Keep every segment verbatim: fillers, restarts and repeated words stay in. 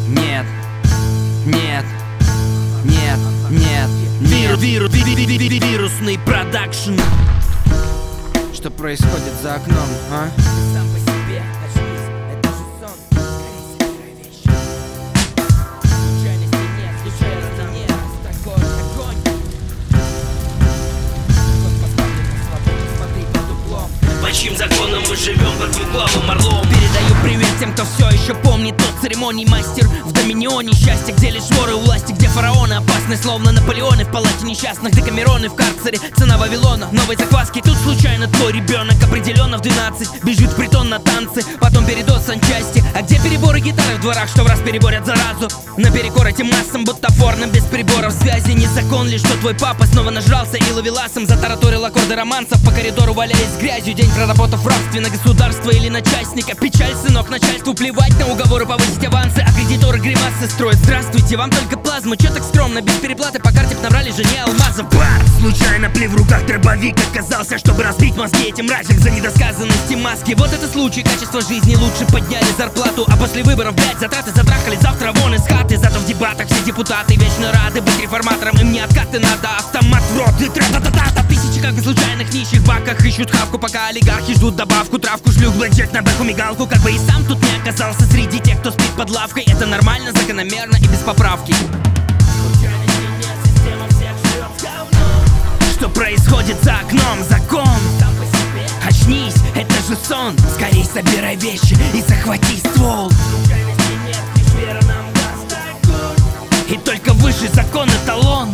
Нет, нет, нет, нет, нет. Вирус, вирусный продакшн. Что происходит за окном, а? Сам по себе, очнись, это же сон. Скорей собирай вещи. Случайности нет, случайности нет. Такой огонь. Вот поставлен на свободу, смотри под углом. По чьим законам мы живем под двуглавым орлом? Передаю привет тем, кто все еще помнит тот церемоний мастер в доминионе счастья, где лишь воры у власти, где фараоны опасны, словно Наполеоны в палате несчастных, Декамероны в карцере, цена Вавилона, новой закваски. Тут случайно твой ребенок определенно в двенадцать бежит в притон на танцы, потом передоз санчасти. А где переборы гитары в дворах, что в раз переборят заразу? Наперекор этим массам, бутафорным, без приборов связи. Не закон лишь, что твой папа снова нажрался и ловеласом затараторил аккорды романсов, по коридору валяясь с грязью, день проработав в рабстве на государство или начальника. Печаль, сынок, начальству плевать на уговоры повысить авансы, а кредиторы гримасы строят. Здравствуйте, вам только плазма, чё так скромно? Без переплаты по карте б набрали жене алмазов. Бар! Случайно плев в руках дробовик оказался, чтобы разбить мозги этим мразям за недосказанности маски. Вот это случай, качество жизни лучше подняли зарплату, а после выборов, блять, затраты затрахали завтра вон из хаты. Зато в дебатах все депутаты вечно рады быть реформатором, им не откаты надо, автомат в рот и тра-та-та-та-та. Тысячи как бы случайных нищих в баках ищут хавку, пока олигархи ждут добавку, травку, шлюх, блэкджек на бэху, мигалку. Как бы и сам тут не оказался среди тех, кто спит под лавкой. Это нормально, закономерно и без поправки. Случайности нет, система всех жрет с говном. Что происходит за окном? Закон сам по себе. Очнись, это же сон. Скорей собирай вещи и захвати ствол. Случайности нет, лишь вера нам даст огонь. И только высший закон эталон.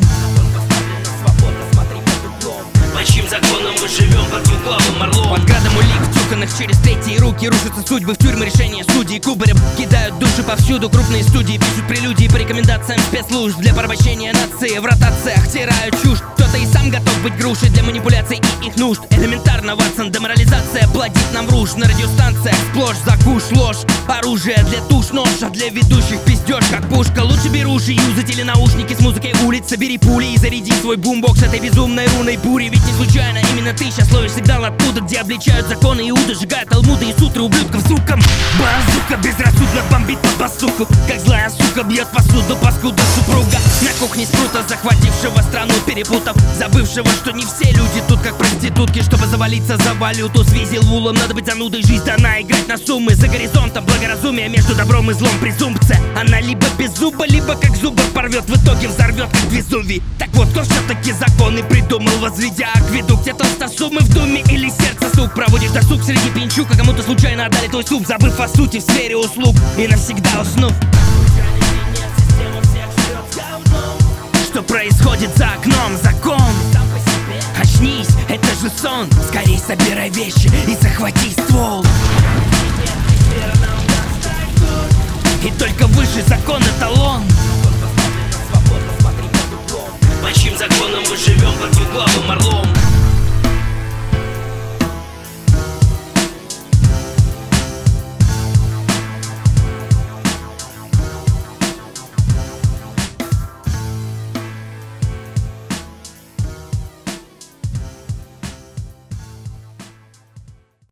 По чьим законам мы живем под двуглавым орлом? Под градом улик, втюканных через третьи руки, рушатся судьбы в тюрьмы, решения судей. Кубаря кидают души повсюду, крупные студии пишут прелюдии по рекомендациям спецслужб для порабощения нации. В ротациях тирают чушь, кто-то и сам готов быть грушей для манипуляций и их нужд. Элементарно, Ватсон, деморализация плодит нам ружь. На радиостанциях сплошь закуш, ложь, оружие для туш, нож, а для ведущих пиздёж как пушка. Лучше беруши юзать или наушники с музыкой улиц. Собери пули и заряди свой бумбокс этой безумной руной бури. Ведь не случайно именно ты сейчас ловишь сигнал оттуда, где обличают законы Иуда, сжигают талмуды и сутры ублюдков звуком. Базука безрассудно бомбит под басуху, как злая сука бьет посуду паскуду супруга. На кухне спрута, захватившего страну, перепутав, забывшего, что не все люди тут как проститутки. Чтобы завалиться за валюту, с визелвулом надо быть занудой. Жизнь дана играть на суммы, за горизонтом благоразумие между добром и злом презумпция. Она либо без зуба, либо как зубы порвет, в итоге взорвет как Везувий. Так вот, кто все-таки законы придумал, возведя акведук? Те толстосумы в думе или сердце сук? Проводишь досуг среди пьянчук, а кому-то случайно отдали твой суп, забыв о сути в сфере услуг и навсегда уснув. Что происходит за окном? Закон сам по себе. Очнись, это же сон. Скорей собирай вещи и захвати ствол. И только высший закон эталон. По чьим законам мы живем под двуглавым орлом?